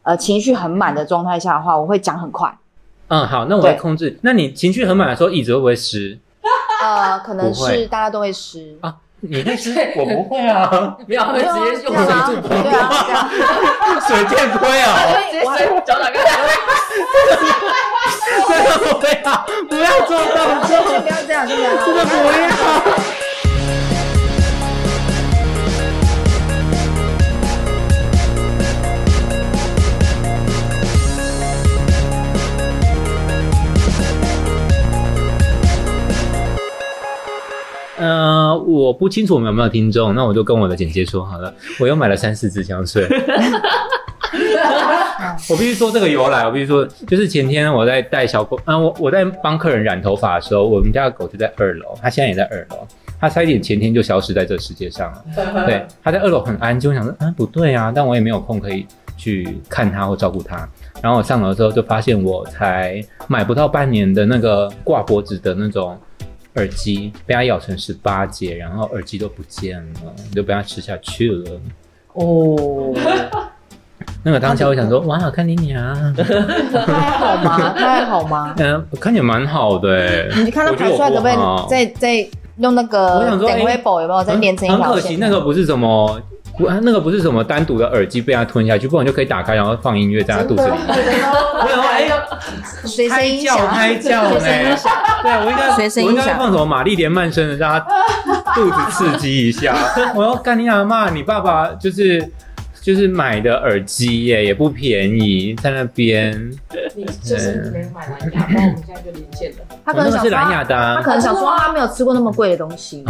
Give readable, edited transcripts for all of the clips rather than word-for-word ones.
情绪很满的状态下的话，我会讲很快。 好，那我会控制。那你情绪很满的时候，椅子会不会湿？ 可能是大家都会湿啊。你会湿？我不会啊， 没有，会直接用水柱泼。 对啊，这样水电推啊， 直接水脚打开。 真的不要，不要做动作， 先不要这样，先不要， 真的不要。我不清楚我们有没有听众，那我就跟我的剪接说好了，我又买了3-4支香水。我必须说这个由来，我必须说，就是前天我在带小狗，我在帮客人染头发的时候，我们家的狗就在2楼，它现在也在2楼，它差一点前天就消失在这世界上了。对，它在2楼很安静，我想说，不对啊，但我也没有空可以去看它或照顾它。然后我上楼之后就发现，我才买不到半年的那个挂脖子的那种耳机被它咬成18节，然后耳机都不见了，就被它吃下去了。哦，那个当下我想说，哇，看你娘， 它还好吗？它还好吗？ 看起来蛮好的你看它排出来可不可以再用那个等微波有没有再连成一条线？ 很可惜，那个不是什么。那个不是什么单独的耳机被它吞下去，不然就可以打开，然后放音乐在它肚子里。 随身音响， 胎教呢？对，我应该放什么玛丽莲曼森的，让它肚子刺激一下。我要干你阿嬷，你爸爸就是买的耳机耶，也不便宜，在那边。 你就是没买蓝牙，不然我们现在就连线了。 他可能想说， 是蓝牙的他可能想说他没有吃过那么贵的东西。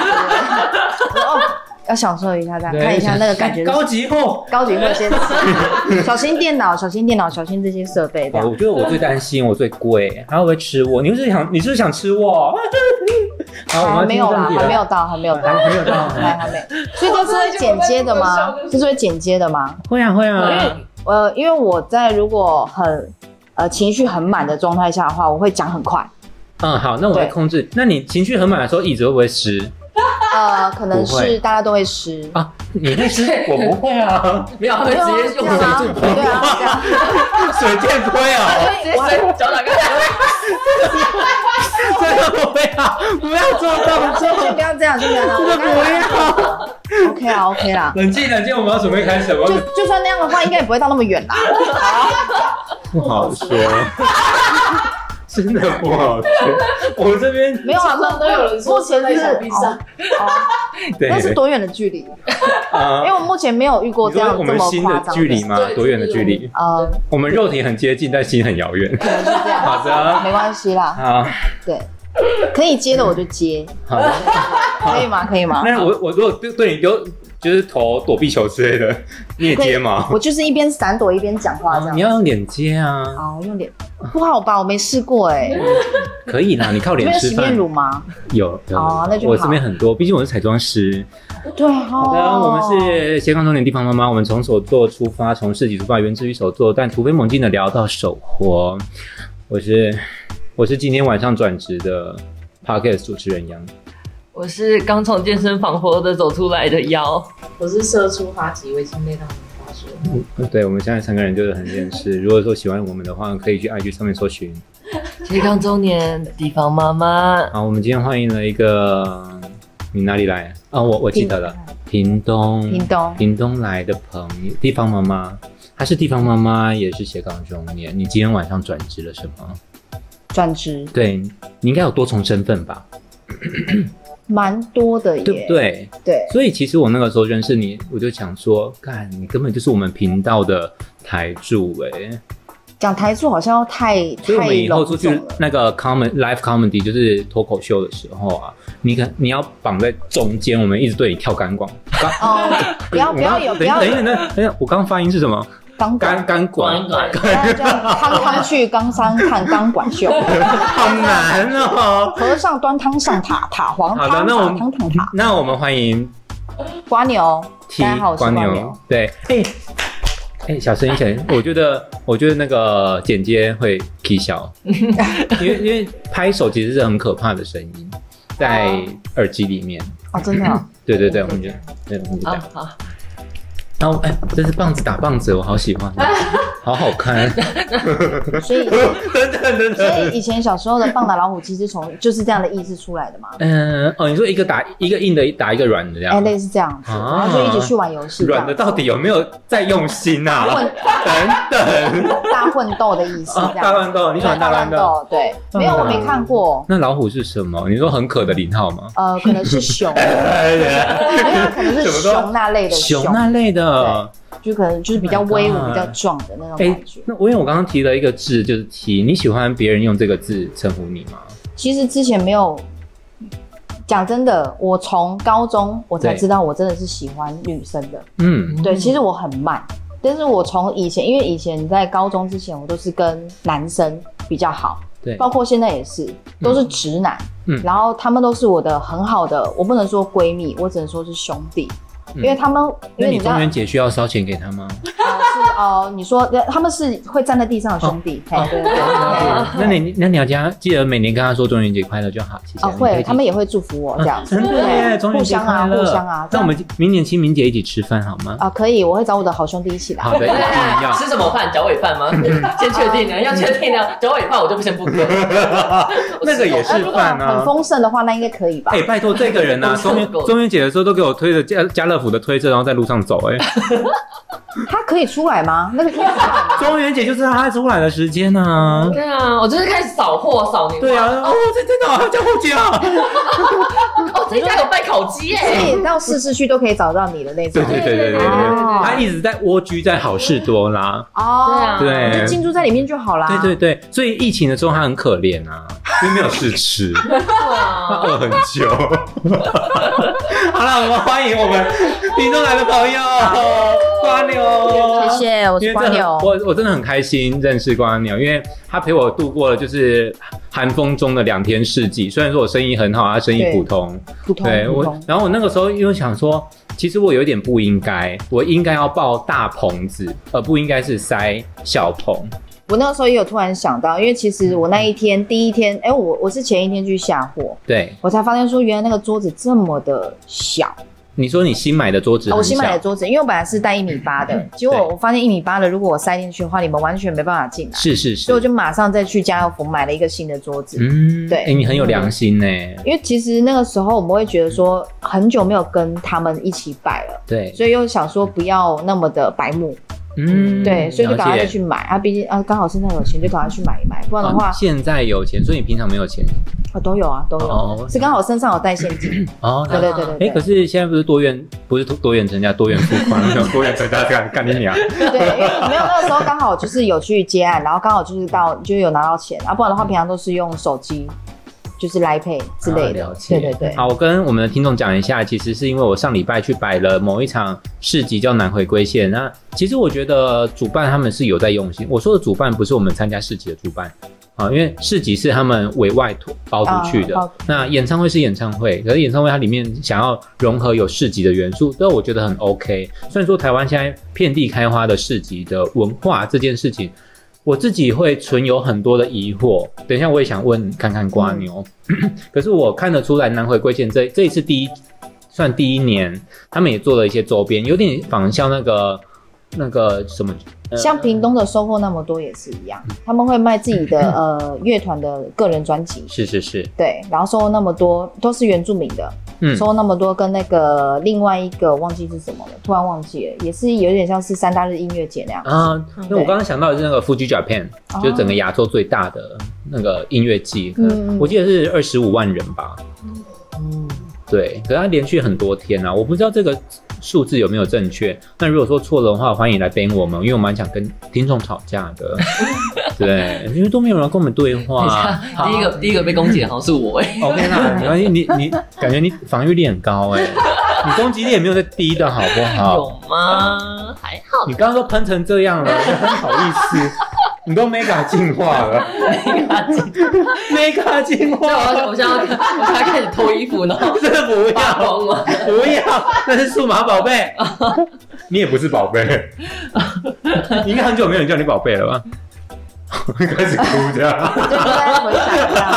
要享受一下，这样看一下那个感觉。 高级货先吃。小心电脑，小心这些设备。 我觉得我最担心，我最贵，他会不会吃我？你是不是想吃我？ 没有啦，还没有到。还没。所以这是会剪接的吗？这是会剪接的吗？ 会啊。 因为我在如果很情绪很满的状态下的话，我会讲很快。 好，那我会控制。那你情绪很满的时候，椅子会不会湿？ 可能是大家都会湿啊。你会湿？我不会啊， 没有，会直接用水柱泼。 对啊，这样水电推啊， 直接水脚打开。 真的不要，不要做动作， 先不要这样，真的不要。OK 啦。 冷静，我们要准备开始。 就算那样的话，应该也不会到那么远啦。 不好说。真的不好说，我这边没有啊， 都有人说目前是墙壁上， 对， 那是多远的距离？因为我目前没有遇过这样这么夸张的。 我们心的距离吗？多远的距离？我们肉体很接近，但心很遥远。 可能是这样。 好的， 没关系啦。 好， 对，可以接的我就接。好的，可以吗？ 那我如果对你丢。就是投躲避球之类的，你也接吗？ 我就是一边闪躲一边讲话这样。 你要用脸接啊！ 用脸不好吧？我没试过可以啦，你靠脸吃饭。 你没有洗面乳吗？ 有那就好。 我这边很多，毕竟我是彩妆师。 对好的，我们是斜杠中年地方妈妈，我们从手作出发，从市集出发，源自于手作，但突飞猛进的聊到手活。我是今天晚上转职的 Podcast 主持人杨。 我是刚从健身房活的走出来的妖， 我是社畜哈吉，微信内当发说。 对，我们现在3个人就是很认识。如果说喜欢我们的话，可以去 IG 上面搜寻斜杠中年地方妈妈。 好，我们今天欢迎了一个，你哪里来啊？我记得了，屏东来的朋友，地方妈妈，她是地方妈妈，也是斜杠中年。你今天晚上转职了什么？ 转职？ 对，你应该有多重身份吧？ 蛮多的耶， 对不对？ 对， 所以其实我那个时候认识你，我就想说，干，你根本就是我们频道的台柱讲台柱好像要太， 所以我们以后出去那个 live comedy 就是脱口秀的时候啊，你要绑在中间，我们一直对你跳钢管。 不要有，不要。 等一下，我刚刚发音是什么？钢管， 汤去冈山看钢管秀， 好难哦。 和尚端汤上塔，塔黄汤，汤塔。 那我们欢迎瓜牛，大家好，我是瓜牛。 对，小声一点，我觉得那个剪接会 key 小，因为拍手其实是很可怕的声音，在耳机里面。 真的。 对，我们就这样。 然后这是棒子打棒子，我好喜欢，好好看。 所以以前小时候的棒打老虎机是就是这样的意思出来的嘛？ 你说一个硬的打一个软的这样， 类似这样子，然后就一起去玩游戏。 软的到底有没有在用心啊？等大混斗的意思， 大乱斗，你喜欢大乱斗？ 对，没有我没看过。 那老虎是什么？你说很可的0号吗？ 可能是熊，可能是熊那类的熊那类的， 就可能就是比较威武、比较壮的那种感觉。 那因为我刚刚提了一个字，就是 T， 你喜欢别人用这个字称呼你吗？ 其实之前没有。讲真的，我从高中我才知道我真的是喜欢女生的。对，其实我很慢，但是我从以前，因为以前在高中之前，我都是跟男生比较好，对，包括现在也是，都是直男。然后他们都是我的很好的，我不能说闺蜜，我只能说是兄弟。因为他们，因为你中元节需要烧钱给他吗？ 你说他们是会站在地上的兄弟，对。 那你要记得每年跟他说中元节快乐就好，谢谢。 会，他们也会祝福我这样。 真的耶，中元节快乐， 互相啊。 那我们明年清明节一起吃饭好吗？ 可以，我会找我的好兄弟一起来。 好的， 吃什么饭？脚尾饭吗？先确定呢，要确定呢。脚尾饭我就先不跟。 那个也是饭啊。 很丰盛的话，那应该可以吧？ 拜托这个人啊，中元节的时候都给我推着家乐福的推车，然后在路上走。 他可以出来吗？那个可以出来吗？ 中元节就是他出来的时间啊。 对啊，我就是开始扫货扫年。 对啊，真的叫后家。 这家有卖烤鸡耶， 所以到市区都可以找到你的那种。 对，他一直在蜗居在好事多啦。对， 就进驻在里面就好啦。 对，所以疫情的时候他很可怜啊，因为没有事吃，他饿很久。好了，我们欢迎我们听众来的朋友瓜牛， 谢谢，我是瓜牛。 我真的很开心认识瓜牛，因为他陪我度过了就是寒风中的2天4季。虽然说我生意很好，他生意普通，对我。然后我那个时候因为想说，其实我有点不应该，我应该要报大棚子，而不应该是塞小棚。 我那个时候也有突然想到，因为其实我那一天第一天，我是前一天去下货， 对， 我才发现说原来那个桌子这么的小。 你说你新买的桌子很小？ 我新买的桌子，因为我本来是带1.8米的，结果我发现1.8米的，如果我塞进去的话，你们完全没办法进来。 是， 所以我就马上再去家乐福买了一个新的桌子。对， 你很有良心呢。 因为其实那个时候我们会觉得说，很久没有跟他们一起摆了， 对， 所以又想说不要那么的白目。对，所以就赶快再去买啊！毕竟刚好身上有钱，就赶快去买一买，不然的话， 现在有钱，所以你平常没有钱都有啊，都有，是刚好身上有带现金。对。 可是现在不是多元成家，多元付款，多元成家干你娘！ 对，因为没有那个时候刚好就是有去接案，然后刚好就是有拿到钱啊，不然的话平常都是用手机。就是 Line Pay 之类的，对。 好，我跟我们的听众讲一下，其实是因为我上礼拜去摆了某一场市集，叫南回归线。那其实我觉得主办他们是有在用心。我说的主办不是我们参加市集的主办啊，因为市集是他们委外包出去的。那演唱会是演唱会，可是演唱会它里面想要融合有市集的元素，这我觉得很 OK。虽然说台湾现在遍地开花的市集的文化这件事情，我自己会存有很多的疑惑，等一下我也想问看看瓜牛。可是我看得出来南回归线这一次第一年，他们也做了一些周边，有点仿效那个什么， 像屏东的收获那么多也是一样，他们会卖自己的乐团的个人专辑， 是， 对，然后收获那么多都是原住民的。收获那么多，跟那个另外一个忘记是什么了，突然忘记了，也是有点像是3大日音乐节那样啊。那我刚刚想到的是那个 Fuji Japan，就是整个亚洲最大的那个音乐季，我记得是25万人吧。对，可是它连续很多天啊，我不知道这个数字有没有正确。那如果说错了的话，欢迎来编我们，因为我蛮想跟听众吵架的。对，因为都没有人跟我们对话。 第一个被攻击的好像是我 OK 啦，没关系，你感觉你防御力很高你攻击力也没有在低的好不好？ 有吗？还好。 你刚刚都喷成这样了，很好意思。你都 mega 进化了，mega 进化。 我现在开始脱衣服，然后真的不要吗？不要，那是数码宝贝。你也不是宝贝，你应该很久没有人叫你宝贝了吧？ 开始哭这样， 就在回想这样，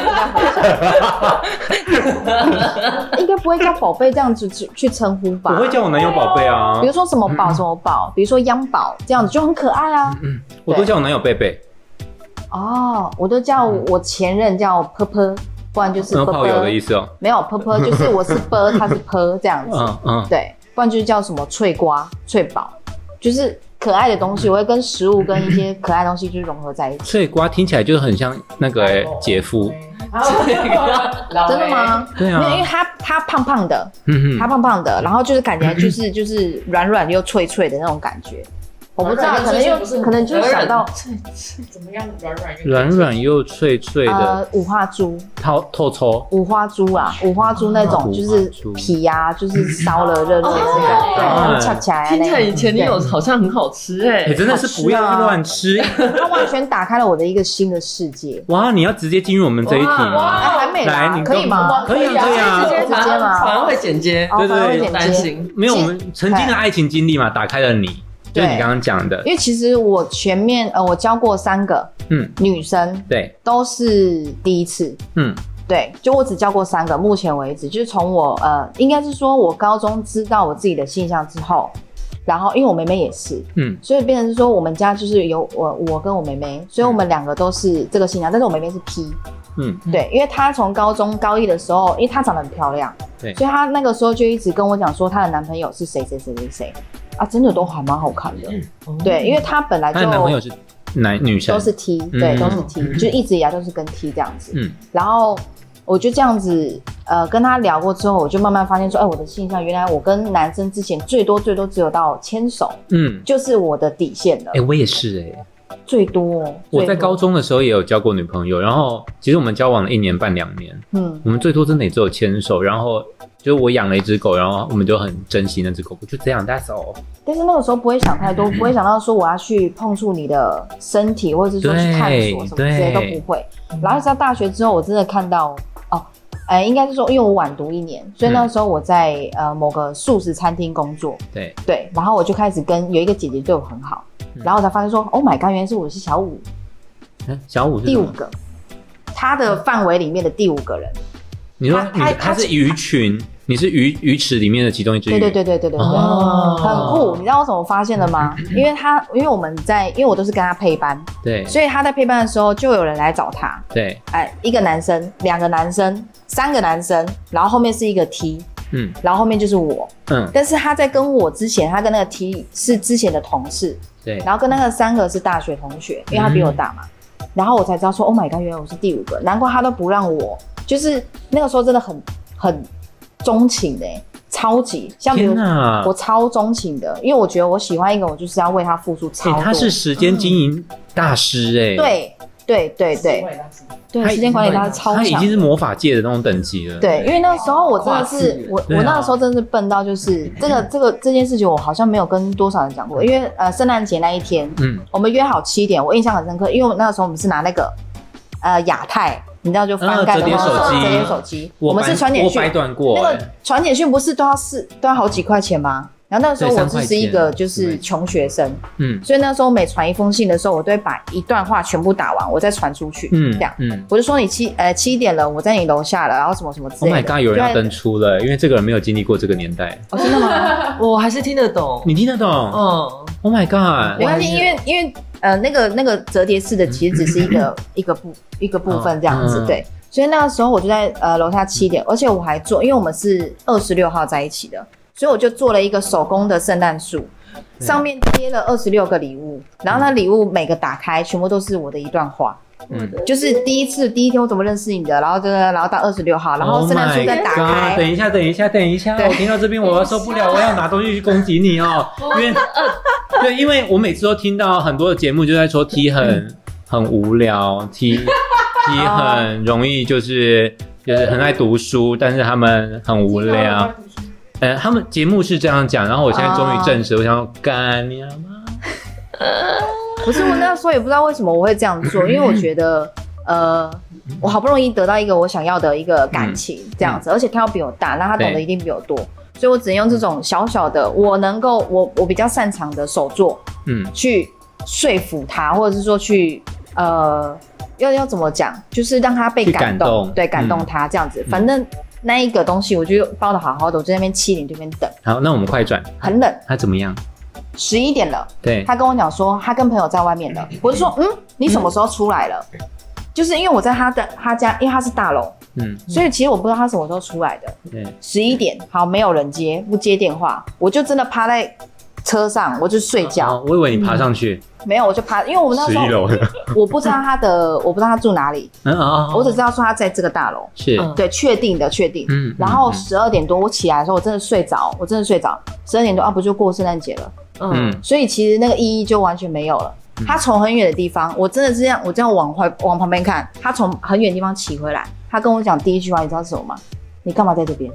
对，就在回想。应该不会叫宝贝这样子去称呼吧？ 我会叫我男友宝贝啊， 比如说什么宝什么宝，比如说央宝这样子就很可爱啊。 我都叫我男友贝贝。 哦，我都叫我前任叫婆婆，不然就是炮友的意思哦。 没有婆婆，就是我是婆，他是婆这样子。对，不然就是叫什么脆瓜、脆宝，就是可爱的东西，我会跟食物跟一些可爱的东西就融合在一起。 脆瓜听起来就很像那个姐夫。 真的吗？ 对啊， 因为他胖胖的，他胖胖的，然后就是感觉就是软软又脆脆的那种感觉。我不知道，可能就是想到怎么样软软又脆脆的五花猪， 透抽五花猪啊，五花猪那种就是皮呀，就是烧了热热的对，翘起来。 听起来以前你有好像很好吃真的是不要乱吃， 它完全打开了我的一个新的世界。 哇，你要直接进入我们这一题吗？ 还没来，可以吗？ 可以啊， 直接吗？反而会剪接， 对， 担心。 没有，我们曾经的爱情经历嘛，打开了你。就是你刚刚讲的， 因为其实我前面我教过3个女生， 对， 都是第一次，对，就我只教过3个，目前为止，就是从我应该是说我高中知道我自己的性向之后，然后因为我妹妹也是，所以变成是说我们家就是有我跟我妹妹，所以我们2个都是这个性向，但是我妹妹是 P，对，因为她从高中高1的时候，因为她长得很漂亮，对，所以她那个时候就一直跟我讲说她的男朋友是谁啊，真的都还蛮好看的，对，因为她本来就她的男朋友是女生， 都是 T，对，都是 T，就一直以来都是跟 T 这样子，然后我就这样子跟她聊过之后，我就慢慢发现说，我的性向原来我跟男生之前最多只有到牵手，就是我的底线了。 我也是最多。 我在高中的时候也有交过女朋友，然后其实我们交往了1年半2年，我们最多真的也只有牵手，然后就是我养了一只狗，然后我们就很珍惜那只狗狗，就这样 ，that's all。但是那个时候不会想太多，不会想到说我要去碰触你的身体，或者是说去探索什么之类都不会。然后一直到大学之后，我真的看到应该是说，因为我晚读1年，所以那时候我在某个素食餐厅工作，对，然后我就开始跟有一个姐姐对我很好，然后我才发现说 ，Oh my god， 原来是我是小五， 小五是第5个，他的范围里面的第5个人。 你说他是鱼群，你是鱼池里面的其中一只鱼。 对，很酷。你知道我怎么发现的吗？因为因为我都是跟他配班，对，所以他在配班的时候就有人来找他，对，1个男生、2个男生、3个男生，然后后面是一个 T，然后后面就是我，但是他在跟我之前，他跟那个 T 是之前的同事，对，然后跟那个3个是大学同学，因为他比我大嘛，然后我才知道说 ，Oh my god， 原来我是第5个，难怪他都不让我。就是那个时候真的很钟情的，超级像比如我超钟情的，因为我觉得我喜欢一个，我就是要为他付出超多。 他是时间经营大师对，时间管理大师超强， 他已经是魔法界的那种等级了。 对，因为那个时候我真的是我那个时候真的是笨到就是这件事情我好像没有跟多少人讲过，因为圣诞节那一天，我们约好7点，我印象很深刻，因为那个时候我们是拿那个亚太。你知道就翻盖的折叠手机，我们是传简讯，那个传简讯不是都要好几块钱吗？然后那个时候我只是一个就是穷学生，所以那时候每传一封信的时候，我都会把一段话全部打完，我再传出去，这样，我就说你7点了，我在你楼下了，然后什么什么之类的。 Oh my god， 有人要登出了，因为这个人没有经历过这个年代。 真的吗？ 我还是听得懂， 你听得懂？Oh my god， 没关系，因为那个折叠式的其实只是一个部分这样子，对。所以那个时候我就在楼下7点，而且我还做，因为我们是26号在一起的，所以我就做了一个手工的圣诞树，上面贴了26个礼物，然后那礼物每个打开全部都是我的一段话。就是第一天我怎么认识你的，然后到26号，然后圣诞树再打开。 等一下，我听到这边我要受不了，我要拿东西去攻击你哦，因为我每次都听到很多的节目就在说 T 很无聊，T 很容易就是很爱读书，但是他们很无聊。他们节目是这样讲，然后我现在终于证实，我想说干你妈！ 不是，我那时候也不知道为什么我会这样做，因为我觉得我好不容易得到一个我想要的一个感情这样子，而且他要比我大，那他懂得一定比我多，所以我只能用这种小小的我比较擅长的手作，去说服他，或者是说去要怎么讲，就是让他被感动，对，感动他这样子。反正那一个东西我就包的好好的，我在那边7点这边等。 好，那我们快转。 很冷。 他怎么样 ？11点了。 对。 他跟我讲说他跟朋友在外面了。我就说你什么时候出来了？就是因为我在他家，因为他是大楼，所以其实我不知道他什么时候出来的。对。11点，好，没有人接，不接电话，我就真的趴在车上，我就睡觉。 我以为你爬上去。 没有，我就爬，因为我那时候11楼我不知道他住哪里，我只知道说他在这个大楼， 是对，确定。然后12点多我起来的时候，我真的睡着，12点多不就过圣诞节了，所以其实那个意义就完全没有了。他从很远的地方，我真的是我这样往旁边看，他从很远的地方骑回来，他跟我讲第一句话，你知道是什么吗？你干嘛在这边？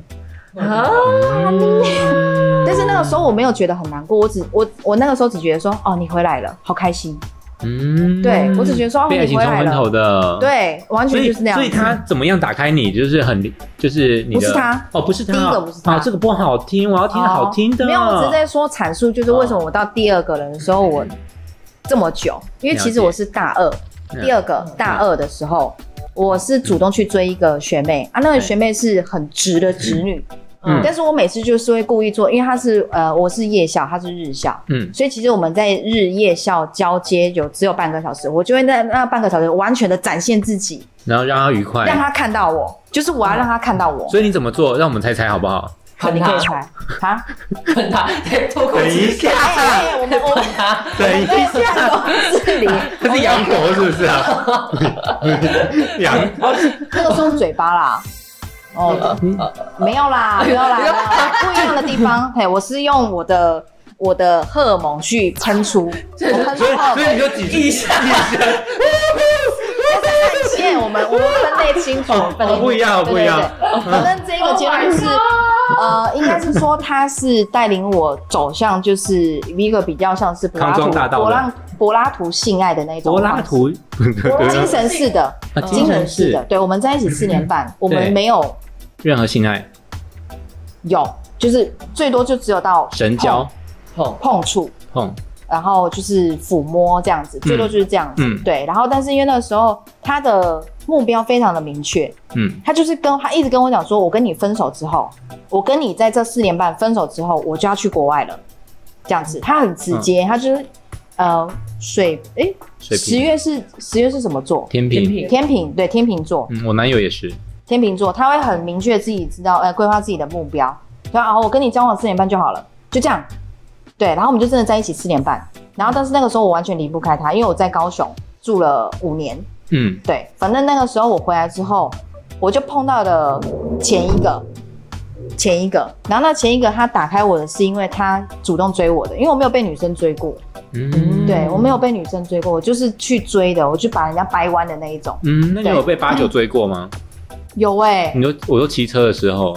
但是那个时候我没有觉得很难过，我那个时候只觉得说，你回来了，好开心。对，我只觉得说， 被爱情冲昏头的， 对，完全就是那样。 所以他怎么样打开你，就是你的， 不是他， 不是他， 第一个不是他， 这个不好听，我要听好听的。 没有，我只是在说阐述，就是为什么我到第二个人的时候我这么久，因为其实我是大二，第二个大二的时候。我是主动去追一个学妹那个学妹是很直的直女，但是我每次就是会故意做，因为她是我是夜校，她是日校，所以其实我们在日夜校交接只有半个小时，我就会在那半个小时完全的展现自己， 然后让她愉快， 让她看到我，就是我要让她看到我。 所以你怎么做？让我们猜猜好不好？ 你可以猜喷他，脱口一下， 我们喷他， 等一下，公司里这是羊驼是不是啊？羊， 那个是用嘴巴啦。没有啦，不一样的地方。我是用我的荷尔蒙去喷出，所以你就挤一下。 我们分类清楚， 不一样。 反正这个阶段是，应该是说他是带领我走向就是一个比较像是柏拉图性爱的那种。 柏拉图， 精神式的，精神式的。对，我们在一起4年半，我们没有任何性爱， 有就是最多就只有到神交、 碰触。然后就是抚摸这样子，最多就是这样子，对。然后，但是因为那个时候他的目标非常的明确，他就是他一直跟我讲说，我跟你分手之后，我跟你在这4年半分手之後，我就要去国外了，这样子。他很直接，他就是10月是什么座？天秤，对，天秤座。 我男友也是天秤座，他会很明确自己知道，规划自己的目标。然后我跟你交往4年半就好了，就这样。对，然后我们就真的在一起4年半，然后但是那个时候我完全离不开他，因为我在高雄住了5年，对，反正那个时候我回来之后，我就碰到了前一个，然后那前一个他打开我的是因为他主动追我的，因为我没有被女生追过，对，我没有被女生追过，我就是去追的，我就把人家掰弯的那一种， 那你有被89追过吗？ 有我都骑车的时候。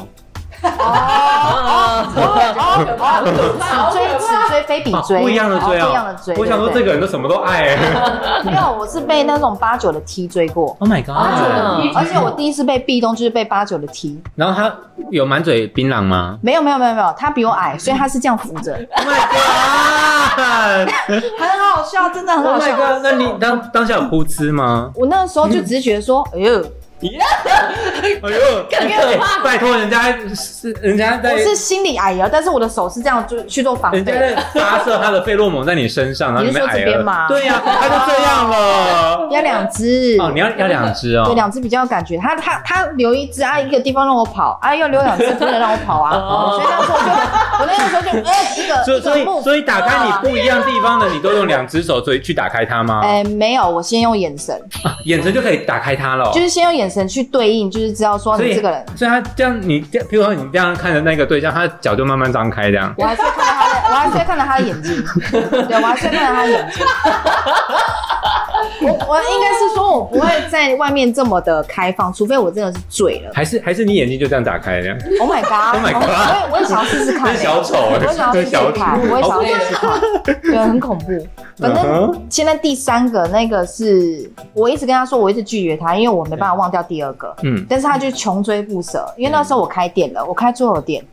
此追非彼追， 不一样的追啊， 不一样的追。 我想说这个人都什么都爱。 没有，我是被那种89的 T 追过。 Oh my god！ 而且我第一次被壁咚就是被89的 T。 然后他有满嘴槟榔吗？ 没有，他比我矮，所以他是这样扶着。 Oh my god！ 很好笑，真的很好笑。 Oh my god！ 那你当下有噗嗤吗？ 我那个时候就只是觉得说，哎呦。 更可怕！ 拜托人家在， 我是心里矮了，但是我的手是这样去做防备。 人家在发射他的费洛蒙在你身上，然后你们矮了。对呀，他就这样了。 要2只哦，你要2只哦。 对，2只比较有感觉。他留1只一个地方让我跑要留2只不能让我跑所以那时候我那个时候就一个所以打开你不一样地方的，你都用2只手去打开它吗？ 没有，我先用眼神， 眼神就可以打开它了。 就是先用眼神去对应，就是知道说你这个人。 所以他这样，比如说你这样看着那个对象，他的脚就慢慢张开这样。 我还是会看到他的眼睛，对，我还是会看到他的眼睛。我应该是说，我不会在外面这么的开放，除非我真的是醉了。 还是你眼睛就这样打开这样 ？Oh my god！ Oh my god！ 我也想要试试看。 跟小丑， 我也想要试试看，我也想要试试看。对，很恐怖。反正现在第3个那个是我一直跟他说，我一直拒绝他，因为我没办法忘掉第2个。但是他就穷追不舍，因为那时候我开店了，我开桌游店。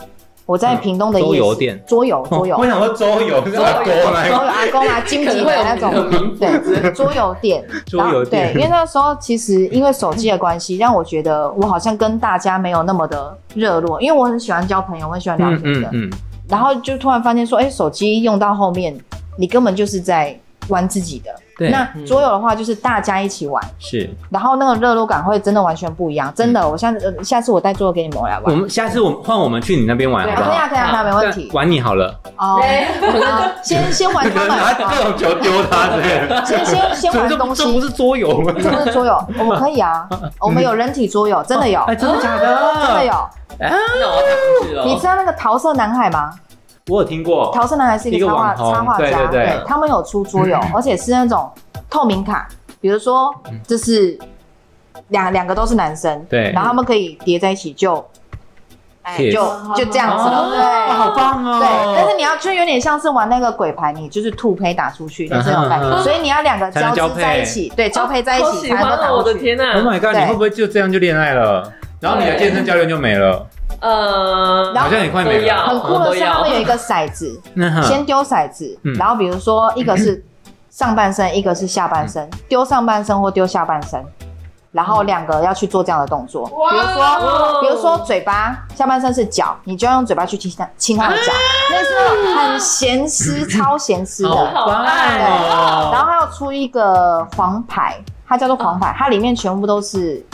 我在屏东的夜市， 桌游店， 桌游， 我想说桌游是阿公来， 桌游阿公啊，金吉的那种，对，桌游店，对，因为那时候其实因为手机的关系，让我觉得我好像跟大家没有那么的热络，因为我很喜欢交朋友，我很喜欢聊天的，然后就突然发现说，手机用到后面，你根本就是在玩自己的。对，那桌游的话就是大家一起玩，是，然后那个热络感会真的完全不一样，真的。我下次我带桌游给你们来玩。 我们下次换我们去你那边玩好不好？ 可以啊，没问题。 玩你好了。哦， 先玩他们， 拿各种球丢他之类的。 先玩东西。 这不是桌游吗？ 这不是桌游，我们可以啊，我们有人体桌游，真的有。 真的假的？ 真的有。 那我要去了。 你知道那个桃色男孩吗？ 我有听过， 桃色男孩是一个插画家，对，他们有出桌游，而且是那种透明卡，比如说这是两个都是男生，对，然后他们可以叠在一起就这样子了，对， 好棒哦， 对，但是你要就有点像是玩那个鬼牌，你就是兔胚打出去的这种概念，所以你要两个交织在一起，对，交配在一起才能打出去。 我的天哪 ！Oh my god， 你会不会就这样就恋爱了？然后你的健身教练就没了？好像也快没了。 很酷的是，他们有一个骰子，先丢骰子，然后比如说一个是上半身，一个是下半身，丢上半身或丢下半身，然后两个要去做这样的动作。比如说嘴巴，下半身是脚，你就要用嘴巴去亲他的脚，那是很咸湿、超咸湿的。 好爱哦！ 然后还要出一个黄牌，它叫做黄牌，它里面全部都是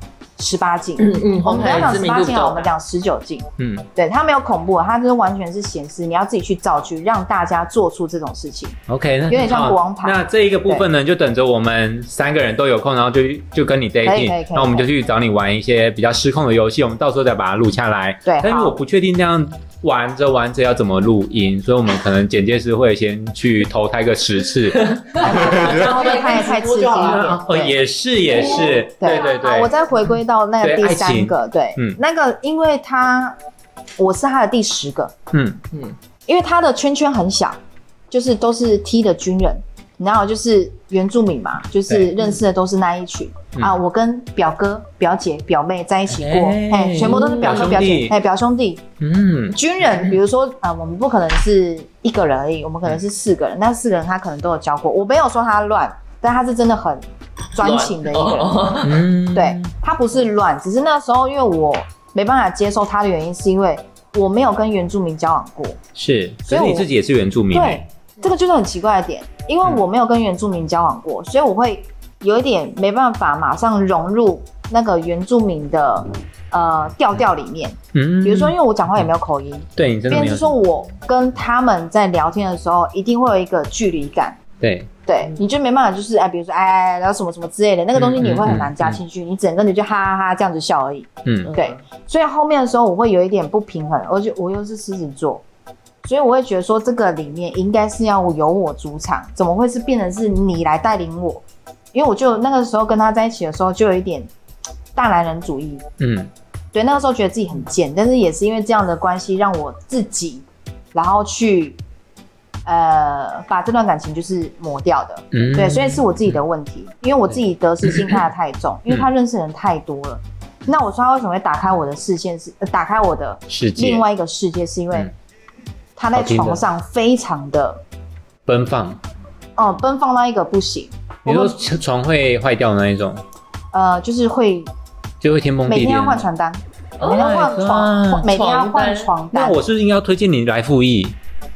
18禁，我们不要讲18禁，我们讲19禁。对，它没有恐怖，它就是完全是显示你要自己去造句，让大家做出这种事情。 OK， 有点像国王牌。 那这一个部分呢，就等着我们3个人都有空，然后就跟你 dating， 那我们就去找你玩一些比较失控的游戏，我们到时候再把它录下来。对，但是我不确定这样玩着要怎么录音，所以我们可能剪接师会先去投胎个10次， 然后太刺激一点。 也是，对。 我再回归到那个第3个，对，那个因为我是他的第10个，因为他的圈圈很小，就是都是 T 的军人，然后就是原住民嘛，就是认识的都是那一群啊。我跟表哥、表姐、表妹在一起过，全部都是表哥、表姐，表兄弟。军人，比如说我们不可能是1个人而已，我们可能是4个人，那4个人他可能都有教过。我没有说他乱，但他是真的很专情的一个人。对，他不是乱，只是那时候因为我没办法接受他的原因，是因为我没有跟原住民交往过。是，所以你自己也是原住民。对，这个就是很奇怪的点，因为我没有跟原住民交往过，所以我会有一点没办法马上融入那个原住民的调里面。比如说，因为我讲话也没有口音，对，你真的没有。就是说我跟他们在聊天的时候，一定会有一个距离感。对，你就没办法，就是比如说然后什么什么之类的那个东西，你会很难加进去，你整个人就哈哈哈这样子笑而已。对，所以后面的时候我会有一点不平衡，而且我又是狮子座，所以我会觉得说这个里面应该是要由我主场，怎么会是变成是你来带领我？因为我就那个时候跟他在一起的时候，就有一点大男人主义。对，那个时候觉得自己很贱，但是也是因为这样的关系，让我自己然后去。把这段感情就是抹掉的，对，所以是我自己的问题，因为我自己得失心看得太重，因为他认识的人太多了。那我说他为什么会打开我的视线，打开我的另外一个世界，是因为他在床上非常的奔放， 奔放到一个不行。 你说床会坏掉的那一种？ 就是会天崩地裂， 每天要换床单，每天要换床，每天要换床单。 那我是不是应该要推荐你来复议？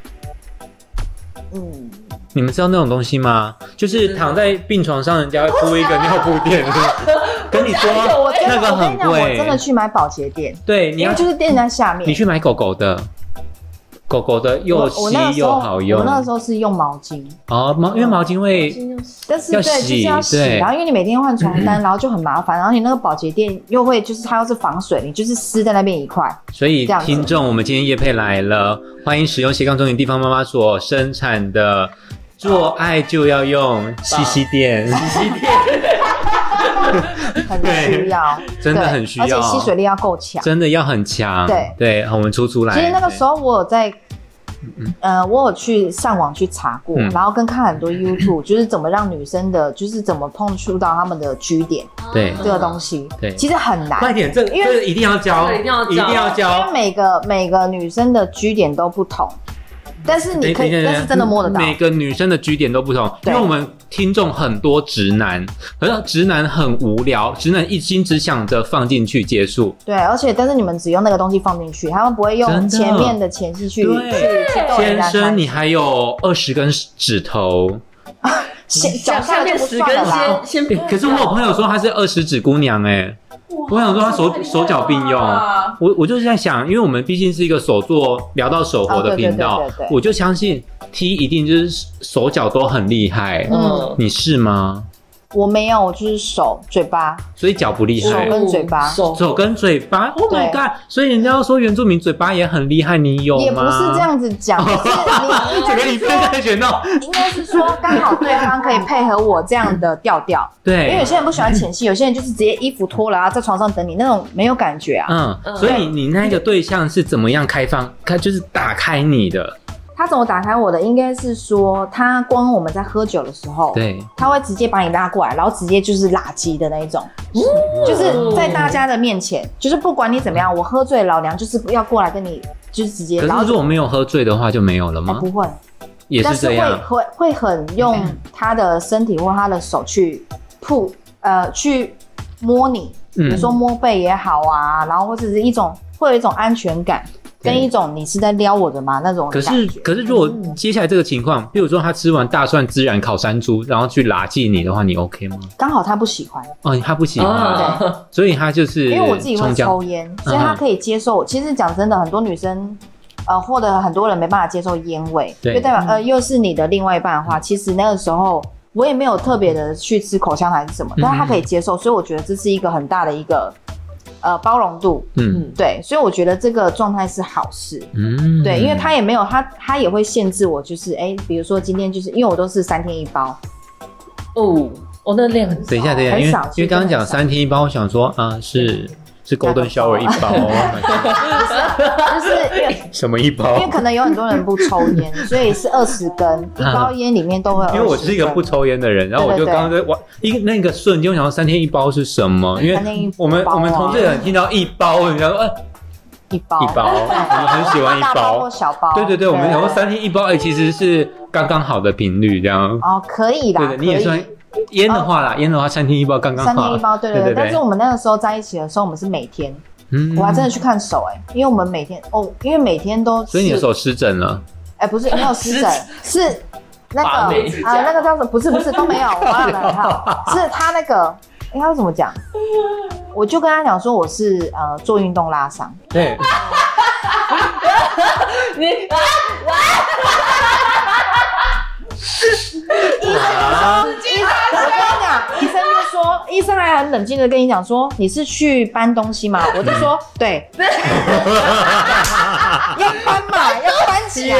你们知道那种东西吗？就是躺在病床上，人家会铺一个尿布垫。跟你说，那个很贵。 我真的去买保洁垫。 对，你要就是垫在下面。 你去买狗狗的又稀又好用。 我那个时候是用毛巾。 因为毛巾会， 但是对，就是要洗。然后因为你每天换床单，然后就很麻烦。然后你那个保洁垫又会，就是它又是防水，你就是湿在那边一块。 所以听众，我们今天业配来了，欢迎使用斜杠中年地方妈妈所生产的。做爱就要用吸垫， 很需要， 真的很需要， 而且吸水力要够强， 真的要很强。对，我们出来。 其实那个时候我有在我有去上网去查过，然后跟看很多 YouTube， 就是怎么让女生的，就是怎么碰触到他们的G点， 对这个东西， 对， 其实很难。 快点，这个一定要教， 一定要教， 因为每个女生的G点都不同。但是你可以，但是真的摸得到。 每个女生的G点都不同，因为我们听众很多直男，可是直男很无聊，直男一心只想着放进去结束。 对，而且但是你们只用那个东西放进去，他们不会用前面的前戏去先生，你还有20根指头。 脚下面10根先。 可是我有朋友说她是20指姑娘我想说他手脚并用，我就是在想，因为我们毕竟是一个手作聊到手活的频道，我就相信 T 一定就是手脚都很厉害。你是吗？ 我没有，我就是手、嘴巴， 所以脚不厉害。 手跟嘴巴， 手跟嘴巴。Oh my god！ 所以人家要说原住民嘴巴也很厉害，你有吗？ 也不是这样子讲，是你整个影片在选到， 应该是说刚好对方可以配合我这样的调调。对，因为有些人不喜欢前戏，有些人就是直接衣服脱了啊，在床上等你，那种没有感觉啊。 所以你那个对象是怎么样开放？就是打开你的。 他怎么打开我的？应该是说，他光我们在喝酒的时候， 对， 他会直接把你拉过来，然后直接就是拉鸡的那一种，就是在大家的面前，就是不管你怎么样，我喝醉，老娘就是要过来跟你，就是直接。 可是如果没有喝醉的话，就没有了吗？ 不会， 也是这样， 但是会很用他的身体或他的手去去摸你，比如说摸背也好啊，然后或者是会有一种安全感。跟一种你是在撩我的吗那种感觉。 可是如果接下来这个情况，比如说他吃完大蒜孜然烤山猪，然后去拉近你的话，你 OK 吗？ 刚好他不喜欢他不喜欢，对，所以他就是因为我自己会抽烟，所以他可以接受。其实讲真的，很多女生或者很多人没办法接受烟味，就代表又是你的另外一半的话，其实那个时候我也没有特别的去吃口香还是什么，但是他可以接受，所以我觉得这是一个很大的一个。包容度，对，所以我觉得这个状态是好事，对，因为他也没有他也会限制我，就是比如说今天就是因为我都是3天1包， 我那量很少， 等一下，因为刚刚讲3天1包，我想说是 Golden Shower 1包就是因为什么1包？ 因为可能有很多人不抽烟，所以是20根，1包烟里面都会有20根。 因为我是一个不抽烟的人，然后我就刚刚在那个瞬间，我想到3天1包是什么？因为我们同志人听到1包，我们想说 1包， 我们很喜欢1包， 大包或小包。 对，我们想说3天1包，其实是刚刚好的频率，这样。 可以啦， 对，你也算。烟的话3天1包刚刚好。3 天1包，对。但是我们那个时候在一起的时候，我们是每天，我还真的去看手因为我们每天因为每天都，所以你的手湿疹了？ 不是没有湿疹，是那个那个叫什么？不是都没有，我保养的很好，是他那个应该怎么讲？我就跟他讲说我是做运动拉伤， 对。 医生还很冷静的跟你讲说，你是去搬东西吗？我就说对，要搬嘛，要搬起来，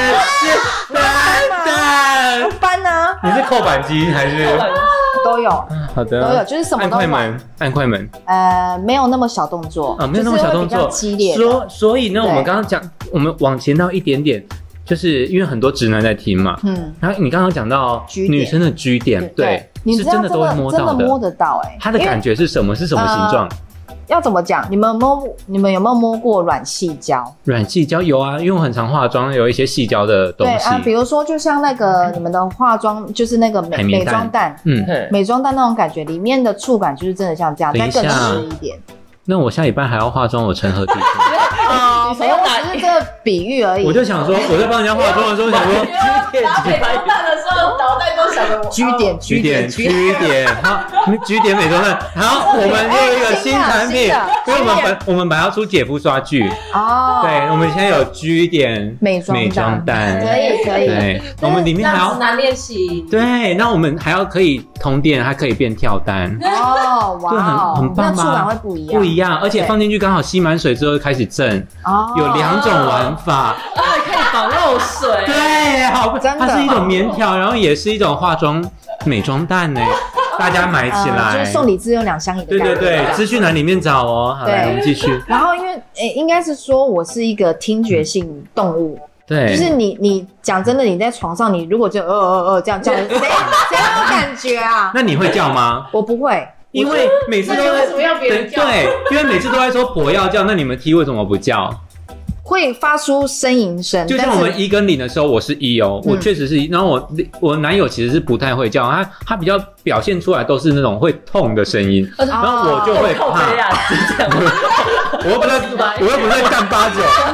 要搬啊！ 你是扣扳机还是都有？ 好的， 都有，就是什么都按快门， 没有那么小动作没有那么小动作， 激烈。 所以呢，我们刚刚讲，我们往前到一点点。就是因为很多直男在听嘛，然后你刚刚讲到女生的 G 点，对，是真的都会摸到的， 真的摸得到它的感觉是什么？是什么形状？ 要怎么讲？你们有没有摸过软矽胶？ 软矽胶有啊，因为我很常化妆，有一些矽胶的东西。 对比如说就像那个你们的化妆，就是那个美妆蛋，美妆蛋那种感觉，里面的触感就是真的像这样，再更湿一点。 那我下礼拜还要化妆，我成何体统？ 没有，只是这个比喻而已。 我就想说，我在帮人家化妆的时候，想说打美妆蛋的时候，脑袋都想着我。 G 点， 好，G 点美妆蛋。好，我们又有一个新产品，因为我们本来要出姐夫刷具对，我们现在有 G 点美妆蛋， 可以。 对，我们里面还要直男练习。 对，那我们还要可以通电，还可以变跳蛋。 哇， 很棒吧？ 那触感会不一样， 而且放进去刚好吸满水之后开始震。有2种玩法， 可以防漏水。 对，好，它是一种棉条，然后也是一种化妆美妆蛋呢，大家买起来， 就是送礼自用2相宜的概念。 对，资讯栏里面找哦。好，来我们继续。 然后因为应该是说我是一个听觉性动物。 对， 就是你讲真的，你在床上，你如果就这样叫，谁有感觉啊？ 那你会叫吗？ 我不会， 因为每次都为什么要别人叫？ 对，因为每次都在说婆要叫，那你们 T 为什么不叫？ 会发出呻吟声， 就像我们1跟0的时候，我是1哦，我确实是1，然后我男友其实是不太会叫，他比较表现出来都是那种会痛的声音，然后我就会怕，我又不在干89，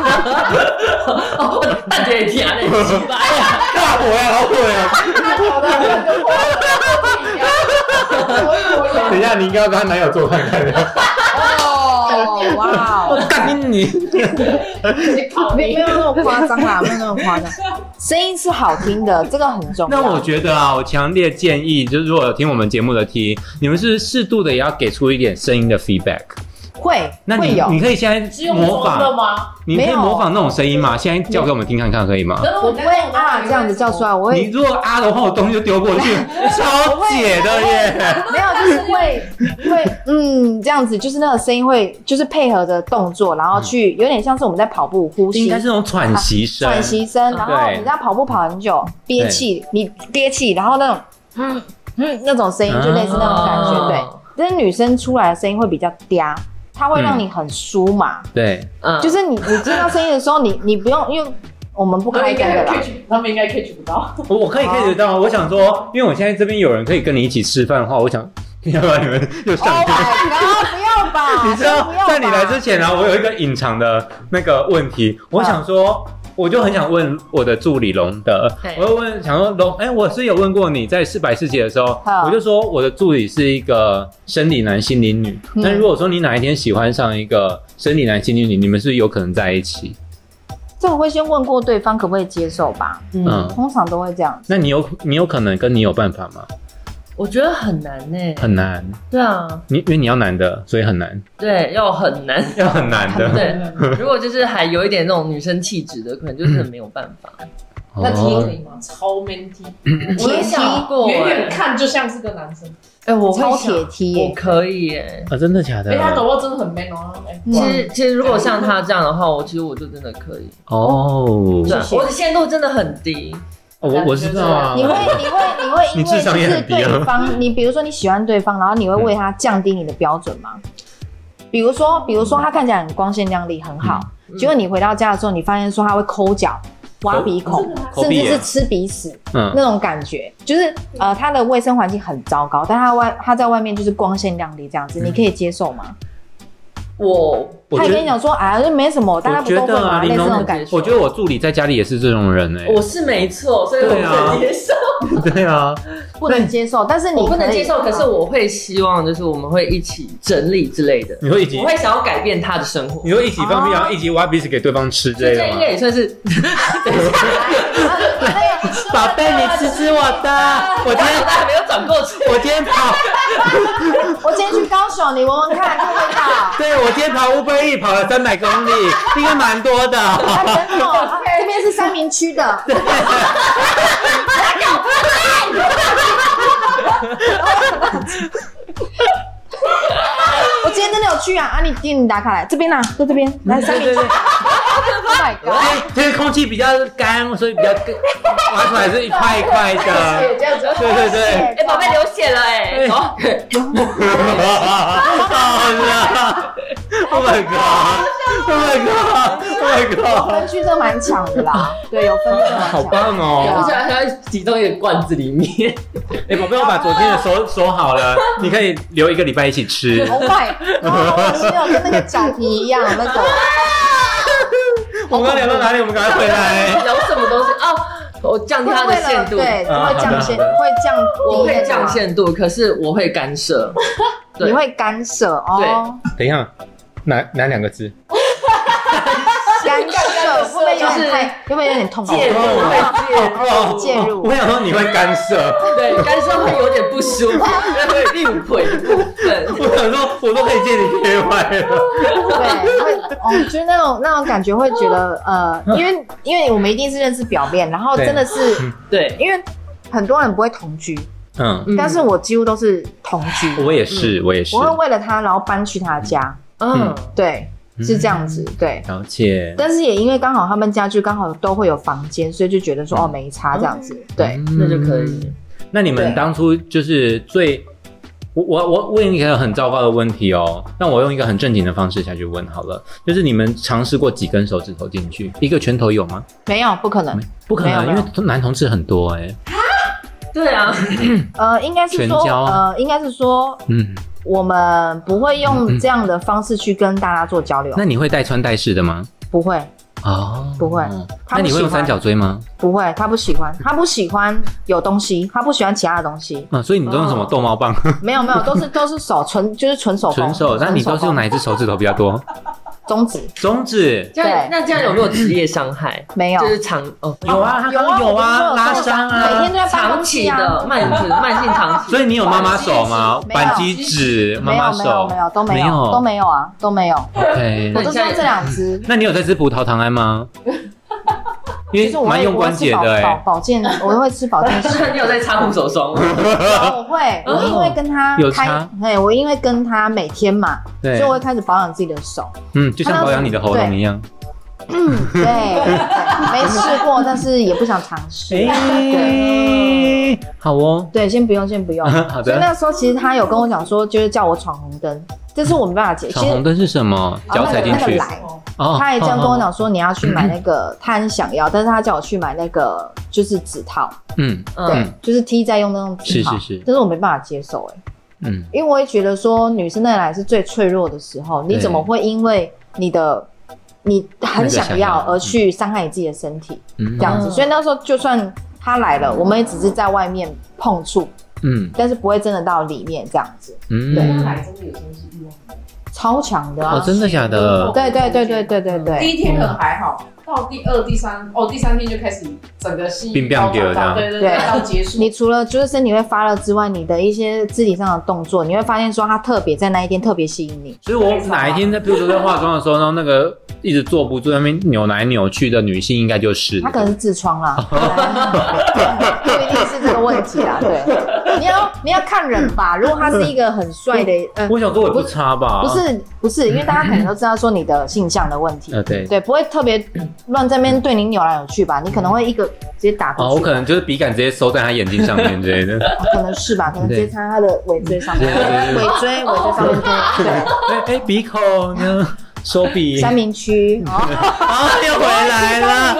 大姐也听啊，那鸡巴呀， 大火呀，好火呀！等一下，你应该要跟他男友做看看。 哦，哇， 我干你！ 没有那么夸张啦，没有那么夸张。声音是好听的，这个很重要。 那我觉得啊，我强烈建议，就是如果有听我们节目的 T， 你们是适度的也要给出一点声音的 feedback。 会， 那会有。 你可以现在模仿吗？ 你可以模仿那种声音吗？现在叫给我们听看看，可以吗？ 我不会这样子叫出来，我会。 你如果的话，我东西就丢过去，超解的耶。 没有，就是会这样子，就是那个声音会，就是配合着动作，然后去有点像是我们在跑步呼吸， 应该是那种喘息声， 然后你在跑步跑很久，憋气，你憋气，然后那种那种声音就类似那种感觉，对。但是女生出来的声音会比较嗲。它会让你很酥麻， 对， 就是你听到声音的时候，你不用，因为我们不开灯的啦， 他们应该 catch 不到。 我可以 catch 得到，我想说，因为我现在这边有人可以跟你一起吃饭的话，我想要不然你们就上去。 不要吧！ 你知道，在你来之前啊，我有一个隐藏的那个问题，我想说。我就很想问我的助理龙德，我就想说龙，我是有问过你在400世节的时候，我就说我的助理是一个生理男心理女，但如果说你哪一天喜欢上一个生理男心理女，你们是有可能在一起？ 这我会先问过对方可不可以接受吧，通常都会这样。 那你有可能跟你有办法吗？ 我觉得很难欸， 很难。 对啊， 因为你要男的，所以很难。 对，要很难， 要很难的。 对，如果就是还有一点那种女生气质的，可能就是没有办法。 那 T 可以吗？超 man T， 我也想过， 远远看就像是个男生。 我超铁 T， 我可以耶。 啊，真的假的？ 他抖音真的很 man 哦。 其实如果像他这样的话，其实我就真的可以。 哦， 对，我的限度真的很低。 我知道啊， 你会因为智商也很低对方，你比如说你喜欢对方，然后你会为他降低你的标准吗？比如说他看起来很光鲜亮丽很好，结果你回到家的时候，你发现说他会抠脚、挖鼻孔，甚至是吃鼻屎，那种感觉，就是他的卫生环境很糟糕，但他在外面就是光鲜亮丽这样子，你可以接受吗？他也跟你讲说，就没什么，大家不都会吗？类似那种感觉。 我觉得我助理在家里也是这种人我是没错，所以我不能接受。 对啊， 不能接受，但是我不能接受，可是我会希望就是我们会一起整理之类的。 你会一起？ 我会想要改变他的生活。 你会一起放屁，然后一起挖鼻屎给对方吃之类的吗？ 这应该也算是。 宝贝，你吃我的。我今天还没有转过去。 我今天跑。 我今天去高雄，你闻闻看，这味道。 对，我今天跑Uber Eats跑了300公里，应该蛮多的。 真的，这边是3民区的。我今天真的有去啊！你打卡来这边啊，在这边来3民区。Oh my god！ 今天空气比较干，所以比较挖出来是一块一块的。对。 宝贝流血了好了 ！Oh my god！Oh my god！ 分区真蛮强的啦，对，有分区蛮强。 好棒哦！ 而且还要集中一个罐子里面。 宝贝，我把昨天的收好了，你可以留1个礼拜一起吃。 Oh my！ 跟那个脚皮一样那个。 我们刚聊到哪里？我们赶快回来。 聊什么东西我降低它的限度， 对，会降低。 我会降限度，可是我会干涉。 你会干涉哦？ 对。 等一下，哪2个字？ 干涉会不会有点痛苦？介入。 我想说你会干涉， 对，干涉会有点不舒服，会误会的部分。 我想说，我都可以借你 KY 了。 对，就是那种感觉，会觉得因为我们一定是认识表面，然后真的是对， 因为很多人不会同居。但是我几乎都是同居。 我也是。 我会为了他，然后搬去他家。对。 是这样子，对。 了解。 但是也因为刚好他们家就刚好都会有房间，所以就觉得说没差这样子，对， 那就可以。 那你们当初就是我问一个很糟糕的问题哦，那我用一个很正经的方式下去问好了，就是你们尝试过几根手指头进去？一个拳头有吗？ 没有，不可能， 不可能，因为男同志很多对啊， 应该是说，我们不会用这样的方式去跟大家做交流。 那你会带穿戴式的吗？ 不会。不会。 那你会用三角锥吗？ 不会，他不喜欢有东西，他不喜欢其他的东西。 所以你都用什么逗猫棒？ 没有，都是手就是纯手工。 纯手，那你都是用哪一只手指头比较多？ 中指。 对，那这样有没有职业伤害？ 没有， 就是有啊，拉伤啊， 每天都在长期的慢性长期。 所以你有妈妈手吗？扳机指、妈妈手没有，都没有啊，都没有。 OK， 我都是用这2只。 那你有在吃葡萄糖胺吗？因为蛮用关节的保健，我会吃保健食。 你有在擦护手霜吗？ 我会，我因为跟他我因为跟他每天嘛，所以我会开始保养自己的手。 就像保养你的喉咙一样。 对，没试过，但是也不想尝试。 对，好哦。 对，先不用。 好的。 所以那个时候其实他有跟我讲说，就是叫我闯红灯，这是我没办法解。 闯红灯是什么？脚踩进去。 他也这样跟我讲说，你要去买那个，他很想要，但是他叫我去买那个就是指套。对，就是T在用那种指套。是。但是我没办法接受因为我也觉得说，女生那来是最脆弱的时候，你怎么会因为你很想要而去伤害你自己的身体，这样子。所以那时候就算他来了，我们也只是在外面碰触，但是不会真的到里面这样子。 对，他来真的有时候是欲望超强的啊！ 真的假的？ 对。 第一天可能还好，到第2、第3天就开始整个心冰冰掉的， 对，到结束。 你除了就是身体会发热之外，你的一些肢体上的动作，你会发现说它特别在那一天特别吸引你。 所以我哪一天比如说在化妆的时候，然后那个一直坐不住那边扭来扭去的女性，应该就是她可能是痔疮啦，不一定是这个问题啦。对，你要看人吧。如果他是一个很帅的， 我想说我不差吧？ 不是，因为大家可能都知道说你的性向的问题，对，不会特别乱在那边对你扭来扭去吧？你可能会一个直接打过去。 我可能就是笔杆直接收在他眼睛上面之类的。 可能是吧？可能直接插他的尾椎上面，尾椎上面对。鼻孔呢？手臂。 三明区。 又回来了。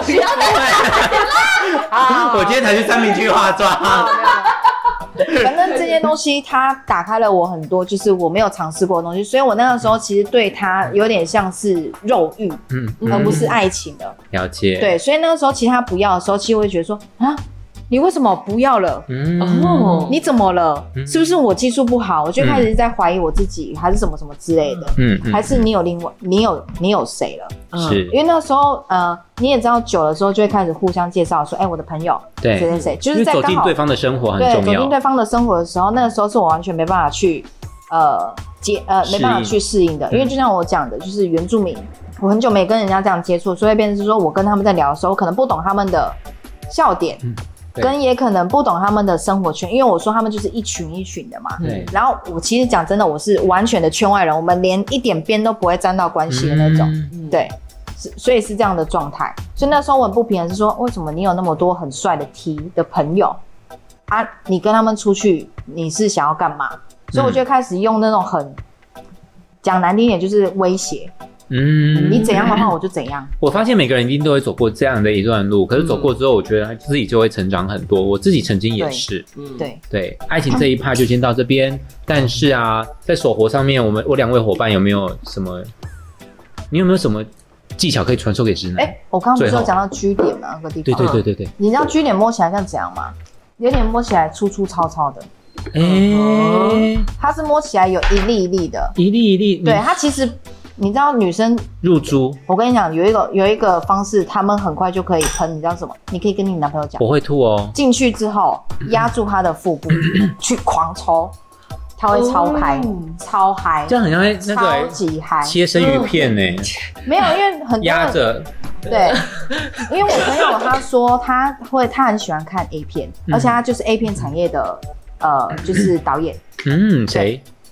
我今天才去三明区化妆。 反正这些东西它打开了我很多就是我没有尝试过的东西，所以我那个时候其实对它有点像是肉欲，而不是爱情的。 了解。 对，所以那个时候其实他不要的时候，其实我会觉得说你为什么不要了？你怎么了？是不是我技术不好？我就开始在怀疑我自己，还是什么什么之类的。还是你有谁了？ 是， 因为那时候你也知道，久了之后就会开始互相介绍说，我的朋友， 对， 谁，就是在走进对方的生活很重要。 对，走进对方的生活的时候，那个时候是我完全没办法去没办法去适应的，因为就像我讲的，就是原住民，我很久没跟人家这样接触，所以变成是说我跟他们在聊的时候，我可能不懂他们的笑点。跟也可能不懂他们的生活圈，因为我说他们就是一群一群的嘛。然后我其实讲真的，我是完全的圈外人，我们连一点边都不会沾到关系的那种。对，所以是这样的状态。所以那时候我很不平衡，是说为什么你有那么多很帅的 T 的朋友你跟他们出去，你是想要干嘛？所以我就开始用那种很讲难听一点，就是威胁。你怎样的话我就怎样。 我发现每个人一定都会走过这样的一段路，可是走过之后，我觉得自己就会成长很多。我自己曾经也是。对，爱情这一趴就先到这边。但是在手活上面，我2位伙伴有没有什么？你有没有什么技巧可以传授给直男？ 我刚刚不是有讲到 G 点吗？那个地方。对。你知道 G 点摸起来像怎样吗？有点摸起来粗粗糙糙的。它是摸起来有一粒一粒的。一粒一粒。对，它其实。你知道女生入珠， 我跟你讲有一个方式，他们很快就可以喷，你知道什么？你可以跟你男朋友讲， 我会吐哦。 进去之后压住他的腹部去狂抽，他会超嗨，超嗨， 这样很像那个超级嗨， 切生鱼片呢。 没有，因为很多压着。 对，因为我朋友他说他很喜欢看 A 片，而且他就是 A 片产业的就是导演。 谁？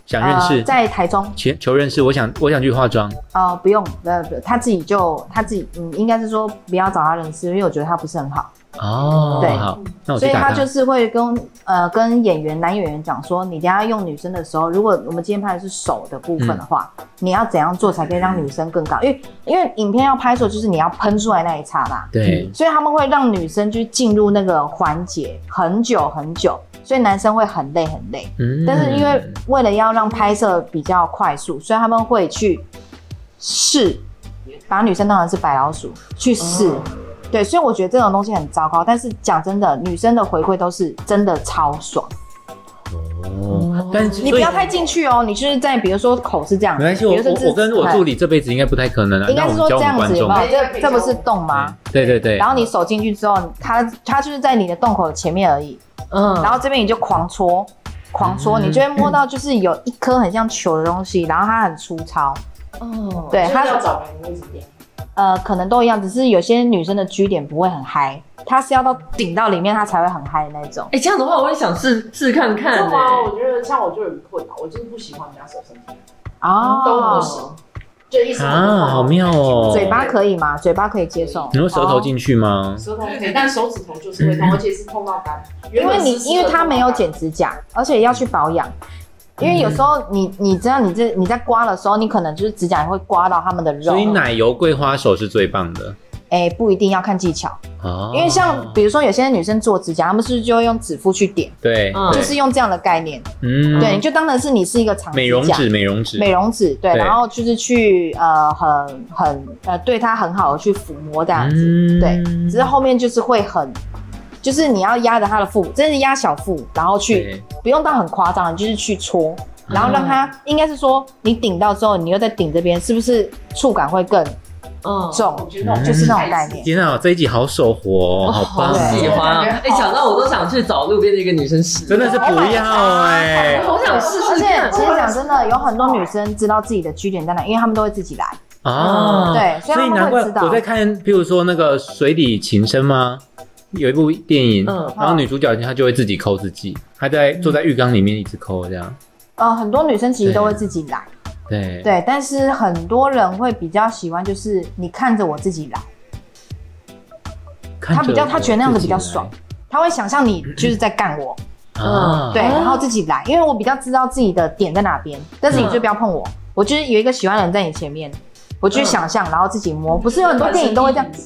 想认识， 在台中求认识，我想去化妆。 不用，他自己应该是说不要找他认识，因为我觉得他不是很好。对， 好，那我所以他就是会跟男演员讲说，你等一下用女生的时候，如果我们今天拍的是手的部分的话，你要怎样做才可以让女生更高？因为影片要拍的时候，就是你要喷出来那一刹那， 对， 所以他们会让女生去进入那个环节很久很久，所以男生会很累很累。但是因为为了要让拍摄比较快速，所以他们会去试，把女生当成是白老鼠去试。对，所以我觉得这种东西很糟糕，但是讲真的，女生的回馈都是真的超爽。 但是你不要太进去哦，你就是在比如说口是这样， 没关系，我跟我助理这辈子应该不太可能啊。 应该是说这样子，有没有？这不是洞吗？ 对。 然后你手进去之后，它就是在你的洞口的前面而已。然后这边你就狂戳，你就会摸到就是有一颗很像球的东西，然后它很粗糙。对，它要找哪个位置点？ 可能都一样，只是有些女生的G点不会很嗨，她是要到顶到里面她才会很嗨的那种。 这样的话我也想试看看。 是吗？我觉得像我就有困扰，我就是不喜欢人家手身体。都不行。就意思好妙哦。 嘴巴可以吗？嘴巴可以接受。 你用舌头进去吗？ 舌头可以，但手指头就是会痛，而且是痛到干。 因为他没有剪指甲，而且要去保养。因为有时候你知道你在刮的时候，你可能就是指甲会刮到他们的肉。 所以奶油桂花手是最棒的。 不一定要看技巧。因为像比如说有些女生做指甲，她们是不是就会用指腹去点？ 对， 就是用这样的概念。对，你就当成是你是一个长指甲。美容纸，对，然后就是去对它很好的去抚摸这样子。对，只是后面就是会就是你要压着它的腹，真是压小腹，然后去不用到很夸张，你就是去戳，然后让它应该是说你顶到之后，你又在顶这边，是不是触感会更重？就是那种概念。 天啊，这一集好手活，好棒， 喜欢啊！想到我都想去找路边的一个女生试， 真的是不要好想试试看。 而且其实讲真的，有很多女生知道自己的G点在哪，因为她们都会自己来。对，所以难怪我在看，譬如说那个水底情深吗？有一部电影，然后女主角她就会自己抠自己，她坐在浴缸里面一直抠这样。很多女生其实都会自己来，对，但是很多人会比较喜欢就是你看着我自己来，他觉得那样子比较爽，他会想象你就是在干我，对，然后自己来，因为我比较知道自己的点在哪边，但是你就不要碰我，我就是有一个喜欢的人在你前面，我去想象，然后自己摸，不是有很多电影都会这样。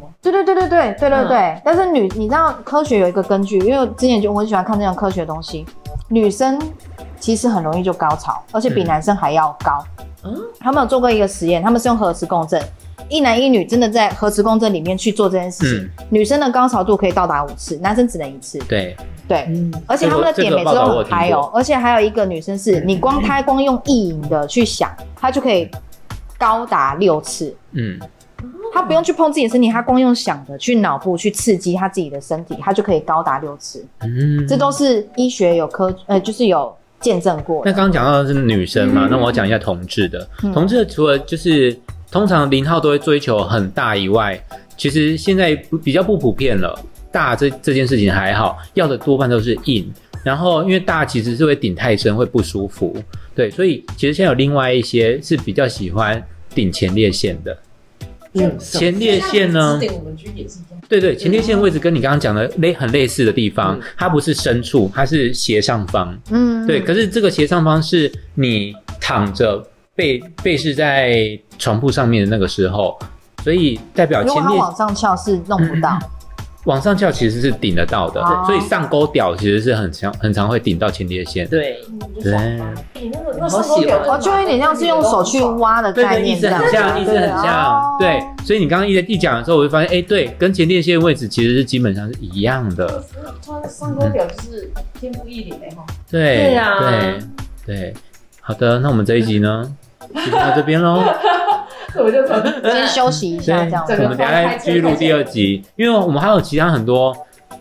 对。但是你知道科学有一个根据，因为之前我很喜欢看这种科学的东西，女生其实很容易就高潮，而且比男生还要高。他们有做过一个实验，他们是用核磁共振，一男一女真的在核磁共振里面去做这件事情，女生的高潮度可以到达5次，男生只能1次。对，而且他们的点每次都很嗨哦，而且还有一个女生是你光用意淫的去想，她就可以高达6次。他不用去碰自己的身体，他光用想的去脑部去刺激他自己的身体，他就可以高达6次。这都是医学就是有见证过的。那刚刚讲到的是女生嘛，那我要讲一下同志的。同志的除了就是通常0号都会追求很大以外，其实现在比较不普遍了。大这件事情还好，要的多半都是硬。然后因为大其实是会顶太深，会不舒服。对，所以其实现在有另外一些是比较喜欢顶前列腺的。前列腺呢？对，前列腺位置跟你刚刚讲的很类似的地方，它不是深处，它是斜上方。对。可是这个斜上方是你躺着背是在床铺上面的那个时候，所以代表前列腺如果它往上翘是弄不到。 往上翘其实是顶得到的，所以上勾屌其实是很常会顶到前列腺。 对， 好喜欢， 就有点像是用手去挖的概念， 意思很像。对，所以你刚刚一讲的时候，我就发现，对，跟前列腺位置其实是基本上是一样的。 上勾屌就是天赋异禀哈。 对啊，对，好的，那我们这一集呢，就到这边喽。 我就先休息一下，这样。 我们等一下再继续录第2集，因为我们还有其他很多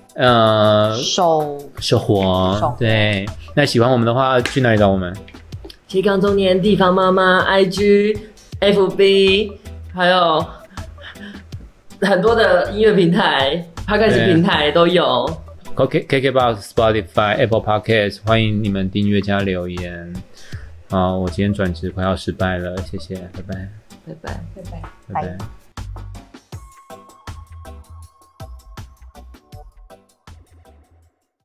手活。对，那喜欢我们的话，去哪里找我们？ 斜杠中年地方妈妈 IG、FB， 还有很多的音乐平台、Podcast 平台都有。 KKBOX、Spotify、Apple Podcast， 欢迎你们订阅加留言。 好，我今天转职快要失败了，谢谢，拜拜， 拜拜， 拜拜。 拜拜。